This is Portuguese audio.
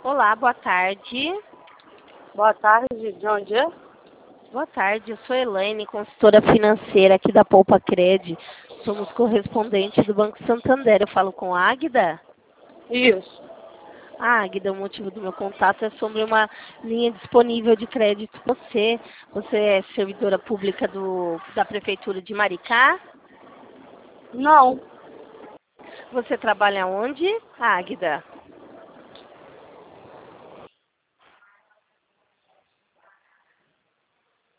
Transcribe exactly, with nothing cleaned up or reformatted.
Olá, boa tarde. Boa tarde, de onde é? Boa tarde, eu sou Elaine, consultora financeira aqui da Poupa Cred. Somos correspondente do Banco Santander. Eu falo com a Águida? Isso. Ah, Águida, o motivo do meu contato é sobre uma linha disponível de crédito para você. Você é servidora pública do, da Prefeitura de Maricá? Não, Você trabalha onde, Águida?